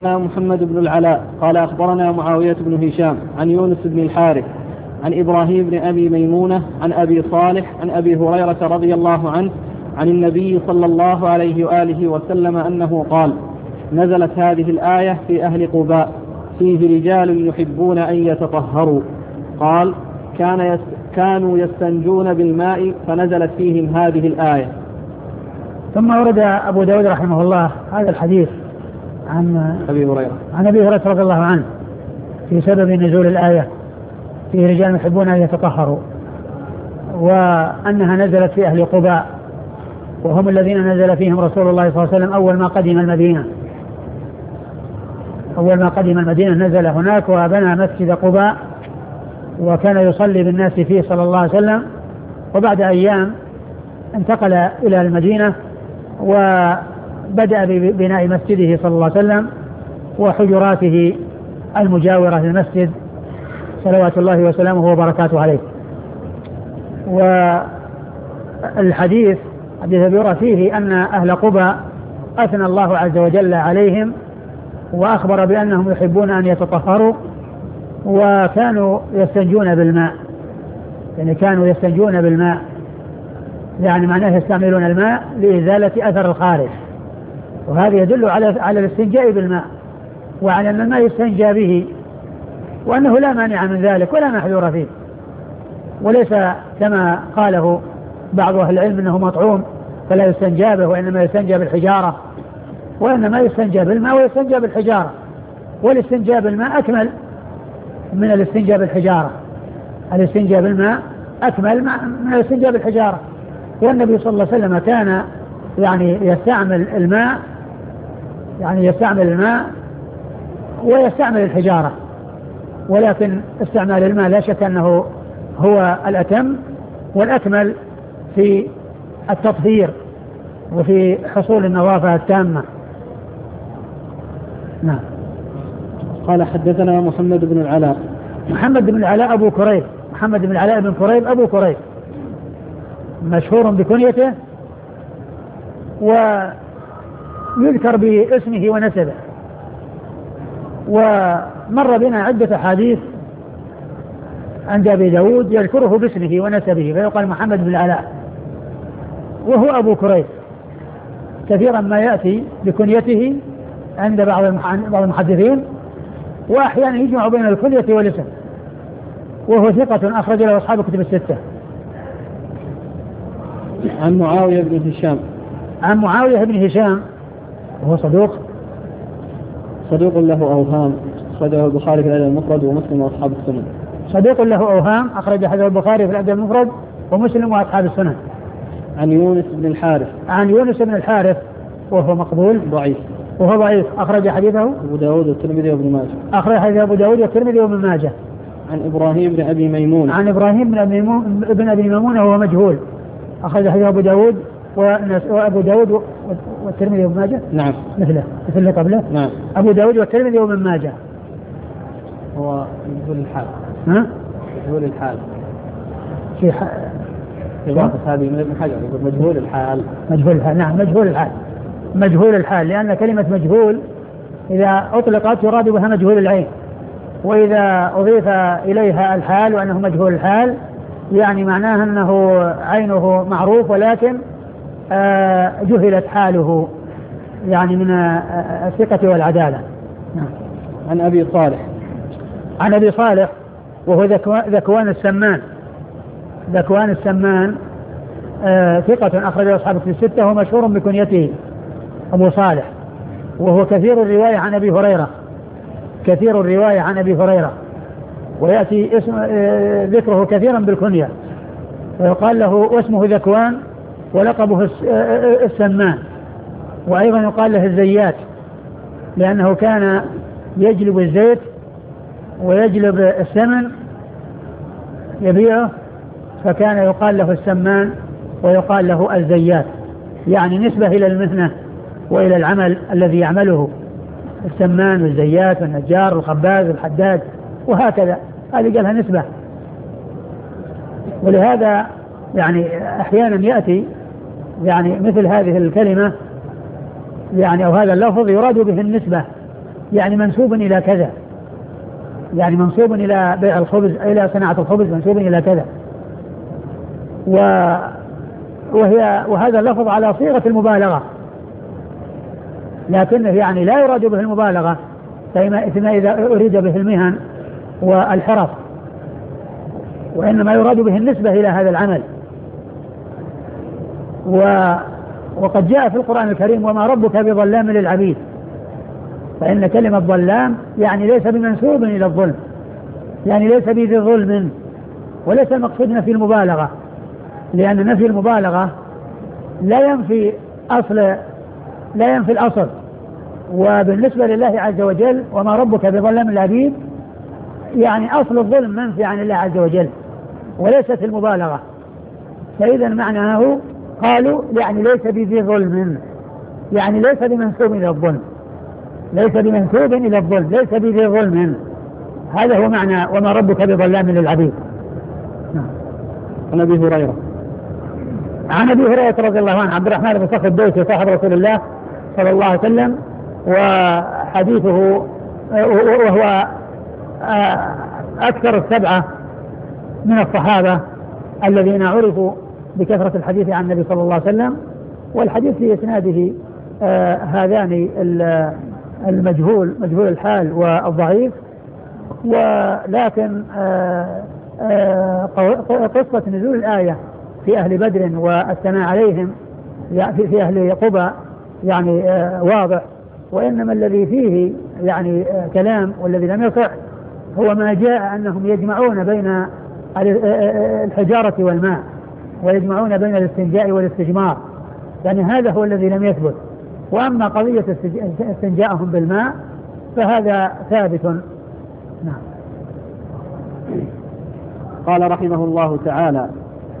محمد بن العلاء قال أخبرنا معاوية بن هشام عن يونس بن الحارث عن إبراهيم بن أبي ميمونة عن أبي صالح عن أبي هريرة رضي الله عنه عن النبي صلى الله عليه وآله وسلم أنه قال: نزلت هذه الآية في أهل قباء فيه رجال يحبون أن يتطهروا. قال: كانوا يستنجون بالماء فنزلت فيهم هذه الآية. ثم ورد أبو داود رحمه الله هذا الحديث عن أبي هريرة رضي الله عنه في سبب نزول الآية فيه رجال يحبون أن يتطهروا، وأنها نزلت في أهل قباء وهم الذين نزل فيهم رسول الله صلى الله عليه وسلم أول ما قدم المدينة نزل هناك وبنى مسجد قباء وكان يصلي بالناس فيه صلى الله عليه وسلم، وبعد أيام انتقل إلى المدينة وبدأ ببناء مسجده صلى الله عليه وسلم وحجراته المجاورة للمسجد صلوات الله وسلامه وبركاته عليه. والحديث حديث أبي فيه أن أهل قباء أثنى الله عز وجل عليهم وأخبر بأنهم يحبون أن يتطهروا وكانوا يستنجون بالماء، يعني كانوا يستنجون بالماء، يعني معناه يستعملون الماء لإزالة أثر الخارج، وهذا يدل على الاستنجاء بالماء وعلى أن الماء يستنجى به وأنه لا مانع من ذلك ولا محذور فيه، وليس كما قاله بعض أهل العلم أنه مطعوم فلا يستنجى به وإنما يستنجى بالحجارة، وإنما يستنجى بالماء ويستنجى بالحجارة، والاستنجاء بالماء أكمل من الاستنجاء بالحجارة، الاستنجاء بالماء أكمل من الاستنجاء بالحجارة. والنبي صلى الله عليه وسلم كان يستعمل الماء ويستعمل الحجارة، ولكن استعمال الماء لا شك أنه هو الأتم والأكمل في التطهير وفي حصول النظافة التامة. نعم. قال: حدثنا محمد بن العلاء. محمد بن العلاء أبو كريب، محمد بن العلاء بن كريب أبو كريب، مشهور بكنيته ويذكر باسمه ونسبه، ومر بنا عدة حديث عند أبي داود يذكره باسمه ونسبه فيقال محمد بن العلاء وهو أبو كريب. كثيرا ما يأتي بكنيته عند بعض المحدثين، وأحيانا يجمع بين الكنية والاسم، وهو ثقة أخرج له أصحاب الكتب الستة. عن معاوية بن هشام وهو صدوق له أوهام أخرجه البخاري في الأدب المفرد ومسلم وأصحاب السنن. صدوق له أوهام أخرج حديث البخاري في الأدب المفرد ومسلم وأصحاب السنن. عن يونس بن الحارث وهو مقبول ضعيف أخرج حديثه أبو داود والترمذي وابن ماجه. أخرج حديث أبو داود والترمذي وابن ماجه. عن إبراهيم بن أبي ميمونة وهو مجهول أخرج حديث أبو داود وأبو داود والترمذي وابن ماجه. نعم. مثل قبله. نعم. أبو داود والترمذي وابن ماجه. هو مجهول الحال. في إضافة هذه من ابن حجر يقول مجهول الحال. نعم مجهول الحال لأن كلمة مجهول إذا أطلقت يراد بها مجهول العين، وإذا أضيف إليها الحال وأنه مجهول الحال يعني معناه أنه عينه معروف ولكن جهلت حاله، يعني من الثقة والعدالة. عن أبي صالح وهو ذكوان السمان ثقة أخرج أصحاب الكتب الستة ومشهور بكنيته أبو صالح، وهو كثير الرواية عن أبي هريرة ويأتي ذكره كثيرا بالكنية، ويقال له واسمه ذكوان ولقبه السمان، وأيضا يقال له الزيات لأنه كان يجلب الزيت ويجلب السمن يبيعه، فكان يقال له السمان ويقال له الزيات، يعني نسبة إلى المهنة وإلى العمل الذي يعمله، السمان والزيات والنجار والخباز والحداد وهكذا، هذه قالها نسبة. ولهذا يعني أحيانا يأتي يعني مثل هذه الكلمة يعني أو هذا اللفظ يراد به النسبة يعني منسوب إلى كذا، يعني منسوب إلى بيع الخبز، إلى صناعة الخبز، منسوب إلى كذا. وهذا اللفظ على صيغة المبالغة، لكنه يعني لا يراد به المبالغة فيما إذا أريد به المهن والحرف، وإنما يراد به النسبة إلى هذا العمل. وقد جاء في القرآن الكريم وما ربك بظلام للعبيد، فإن كلمة ظلام يعني ليس بمنسوب إلى الظلم، يعني ليس بذي ظلم، وليس المقصود نفي المبالغة، لأن نفي المبالغة لا ينفي الأصل. وبالنسبة لله عز وجل وما ربك بظلام للعبيد يعني أصل الظلم منفي عن الله عز وجل وليست المبالغة. فإذا معناه قالوا يعني ليس بذي ظلم، يعني ليس بمنسوب إلى الظلم، ليس بمنسوب إلى الظلم، ليس بذي ظلم. هذا هو معنى وما ربك بظلام للعبيد. عن أبي هريرة رضي الله عنه، عبد الرحمن بن صخر الدوسي صاحب رسول الله صلى الله عليه وسلم، وحديثه وهو أكثر السبعة من الصحابة الذين عرفوا بكثرة الحديث عن النبي صلى الله عليه وسلم. والحديث في إسناده هذان المجهول، مجهول الحال والضعيف. ولكن قصة نزول الآية في أهل بدر والثناء عليهم في أهل قبى يعني واضح، وإنما الذي فيه يعني كلام والذي لم يصح هو ما جاء أنهم يجمعون بين الحجارة والماء، ويجمعون بين الاستنجاء والاستجمار، يعني هذا هو الذي لم يثبت. وأما قضية استنجاءهم بالماء فهذا ثابت. نعم. قال رحمه الله تعالى: